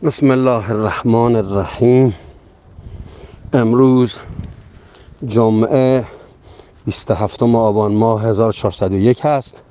بسم الله الرحمن الرحیم. امروز جمعه 27 آبان ماه 1401 هست.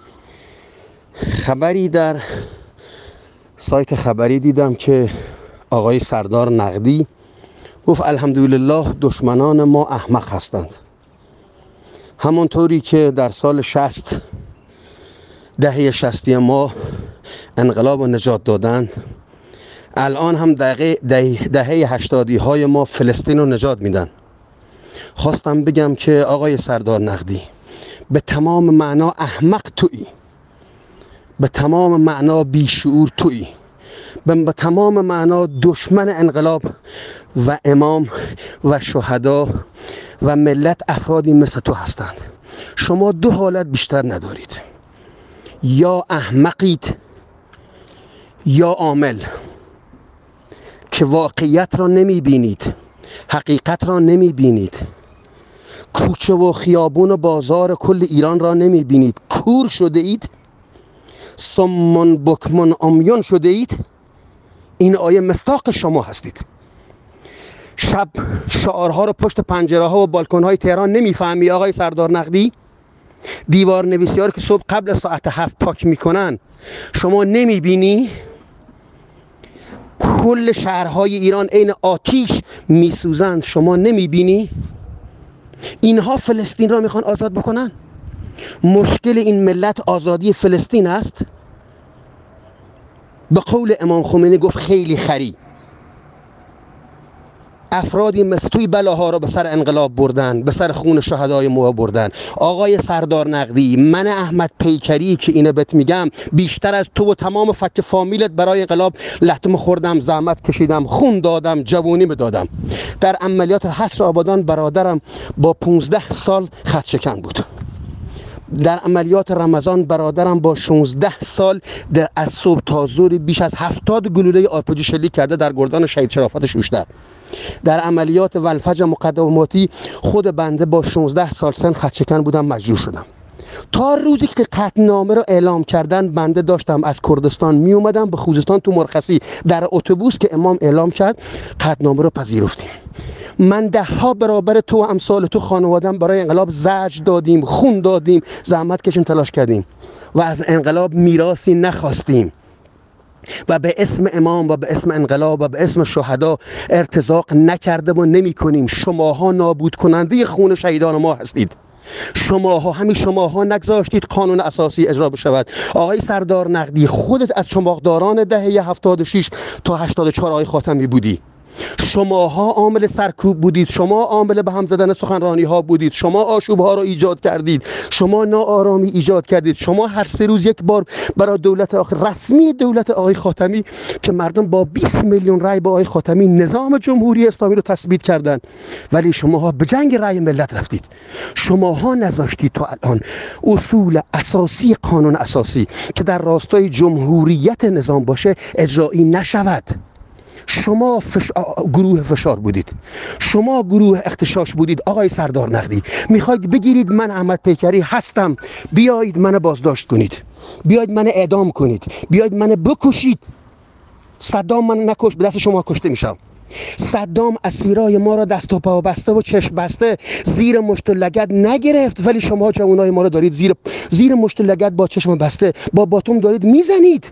خبری در سایت خبری دیدم که آقای سردار نقدی گفت الحمدلله دشمنان ما احمق هستند. همونطوری که در سال 60 دهه 60 ما انقلاب نجات دادند، الان هم دهه 80 های ما فلسطین رو نجات میدن. خواستم بگم که آقای سردار نقدی به تمام معنا احمق تویی، به تمام معنا بیشعور تویی، به تمام معنا دشمن انقلاب و امام و شهدا و ملت افرادی مثل تو هستند. شما دو حالت بیشتر ندارید، یا احمقید یا عامل، که واقعیت را نمی بینید، حقیقت را نمی بینید، کوچه و خیابون و بازار کل ایران را نمی بینید، کور شده اید، صمون بکمون عمیان شده اید. این آیه مصداق شما هستید. شب شعارها رو پشت پنجره ها و بالکن های تهران نمیفهمی آقای سردار نقدی؟ دیوار نویسی ها رو که صبح قبل ساعت 7 پاک میکنن شما نمیبینی؟ کل شهرهای ایران عین آتیش میسوزند، شما نمیبینی؟ اینها فلسطین را میخوان آزاد بکنن. مشکل این ملت آزادی فلسطین است. به قول امام خمینی گفت خیلی خری. افرادی مثل توی بلاها را به سر انقلاب بردن، به سر خون شهدای ما بردن. آقای سردار نقدی، من احمد پیکری که اینو بهت میگم بیشتر از تو و تمام فک فامیلت برای انقلاب لطمه خوردم، زحمت کشیدم، خون دادم، جوانی دادم. در عملیات حصر آبادان برادرم با 15 سال خط شکن بود. در عملیات رمضان برادرم با 16 سال از صبح تا ظهر بیش از 70 گلوله آرپیجی شلیک کرده در گردان شهید شرافت شوشتر. در عملیات ولفجر مقدماتی خود بنده با 16 سال سن خط شکن بودم، مجروح شدم. تا روزی که قطعنامه رو اعلام کردن بنده داشتم از کردستان می اومدم به خوزستان تو مرخصی. در اتوبوس که امام اعلام کرد قطعنامه رو پذیرفتیم. من 10 برابر تو و امثال تو خانوادم برای انقلاب زجر دادیم، خون دادیم، زحمت کشیم، تلاش کردیم و از انقلاب میراثی نخواستیم و به اسم امام و به اسم انقلاب و به اسم شهدا ارتزاق نکرده و نمی کنیم. شماها نابود کننده خون شهیدان ما هستید. شماها نگذاشتید قانون اساسی اجرا بشود. آقای سردار نقدی، خودت از چماقداران دهه 76 تا 84 آقای خاتمی بودی. شماها عامل سرکوب بودید، شما عامل به هم زدن سخنرانی ها بودید، شما آشوب ها را ایجاد کردید، شما ناآرامی ایجاد کردید. شما هر 3 روز یک بار برای دولت رسمی دولت آقای خاتمی که مردم با 20 میلیون رای با آقای خاتمی نظام جمهوری اسلامی رو تثبیت کردند، ولی شماها به جنگ رای ملت رفتید. شماها نذاشتید تا الان اصول اساسی قانون اساسی که در راستای جمهوریت نظام باشه اجرایی نشود. شما گروه فشار بودید، شما گروه اغتشاش بودید. آقای سردار نقدی، میخواید بگیرید من احمد پیکری هستم، بیایید من بازداشت کنید، بیایید من اعدام کنید، بیایید من بکشید. صدام من نکش، به دست شما کشته میشم. صدام اسیرای ما را دست و پا بسته و چشم بسته زیر مشت لگد نگرفت، ولی شما جوانای ما را دارید زیر مشت لگد با چشم بسته با باتوم دارید میزنید.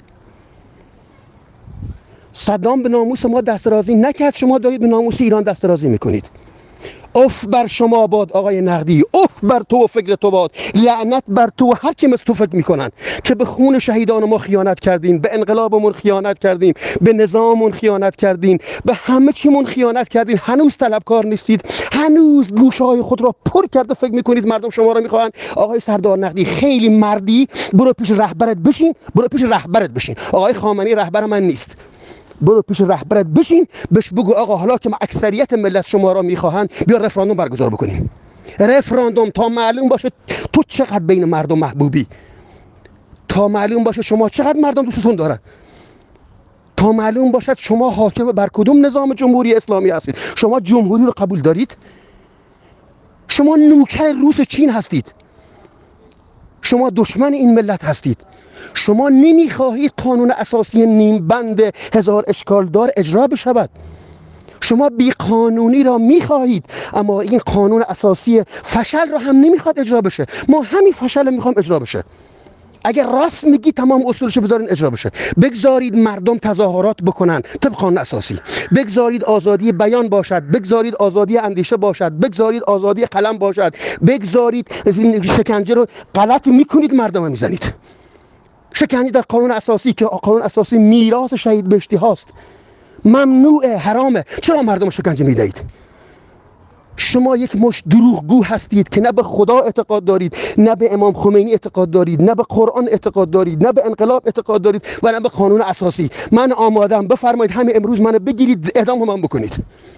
صدام به ناموس ما دسترازی نکرد، شما دارید به ناموس ایران دسترازی میکنید. اف بر شما باد آقای نقدی، اف بر تو و فکر تو باد، لعنت بر تو و هر چی مثل تو فکر میکنن که به خون شهیدان ما خیانت کردین، به انقلابمون خیانت کردین، به نظاممون خیانت کردین، به همه چیمون خیانت کردین. هنوز طلبکار نیستید، هنوز گوشهای خود را پر کرده فکر میکنید مردم شما را میخوان. آقای سردار نقدی، خیلی مردی، برو پیش رهبرت بشین، برو پیش رهبرت بشین. آقای خامنه‌ای رهبر من نیست. برو پیش رهبرت بشین، بهش بگو آقا حالا که اکثریت ملت شما را میخواهند بیا رفراندوم برگزار بکنیم. رفراندوم تا معلوم باشه تو چقدر بین مردم محبوبی، تا معلوم باشه شما چقدر مردم دوستتون دارن، تا معلوم باشد شما حاکم بر کدوم نظام جمهوری اسلامی هستید. شما جمهوری رو قبول دارید؟ شما نوکر روس چین هستید. شما دشمن این ملت هستید. شما نمیخواهید قانون اساسی نیم بند هزار اشکال دار اجرا بشود. شما بی قانونی را میخواهید، اما این قانون اساسی فشل را هم نمیخواد اجرا بشه. ما همین فشل میخوام اجرا بشه. اگر راست میگی تمام اصولش بذارین اجرا بشه. بگذارید مردم تظاهرات بکنن طبق قانون اساسی، بگذارید آزادی بیان باشد، بگذارید آزادی اندیشه باشد، بگذارید آزادی قلم باشد، بگذارید شکنجه رو غلط میکنید مردم میزنید. شکنجه در قانون اساسی که قانون اساسی میراث شهید بهشتی هاست ممنوعه، حرامه. چرا مردم شکنجه میدهید؟ شما یک مش دروغگو هستید که نه به خدا اعتقاد دارید، نه به امام خمینی اعتقاد دارید، نه به قرآن اعتقاد دارید، نه به انقلاب اعتقاد دارید و نه به قانون اساسی. من آمادم، بفرمایید همین امروز منو بگیرید اعدام من بکنید.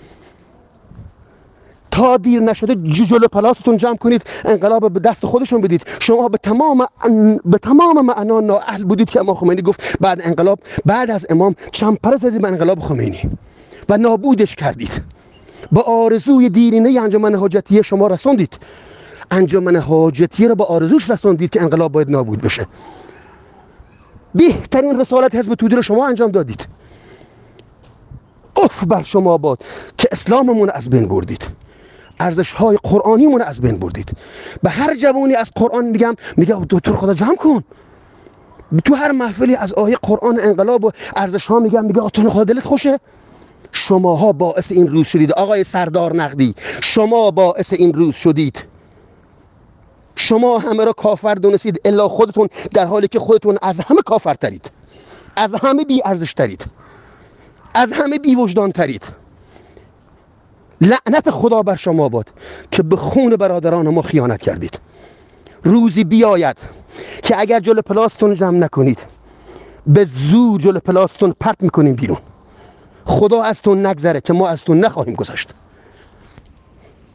تا دیر نشده جلو پلاستون جمع کنید، انقلاب به دست خودشون بدید. شما به تمام معنا نااهل بودید که امام خمینی گفت بعد انقلاب، بعد از امام چمپره زدید به انقلاب خمینی و نابودش کردید. با آرزوی دیرینه انجمن حاجتیه شما رسوندید. انجمن حاجتیه رو با آرزوش رسوندید که انقلاب باید نابود بشه. بهترین رسالت حزب توده رو شما انجام دادید. اف بر شما باد که اسلاممون از بین بردید، ارزش‌های قرآنیمون از بین بردید. به هر جوانی از قرآن میگم دکتر خدا جمع کن. تو هر محفلی از آیه قرآن انقلاب و ارزش‌ها میگه آتون خدا دلت خوشه. شماها باعث این روز شدید. آقای سردار نقدی، شما باعث این روز شدید. شما همه را کافر دونستید الا خودتون، در حالی که خودتون از همه کافر ترید، از همه بی ارزش ترید، از همه بی وجدان ترید. لعنت خدا بر شما باد که به خون برادران ما خیانت کردید. روزی بیاید که اگر جلو پلاستون جمع نکنید، به زور جلو پلاستون پرت میکنیم بیرون. خدا از تو نگذره که ما از تو نخواهیم گذشت.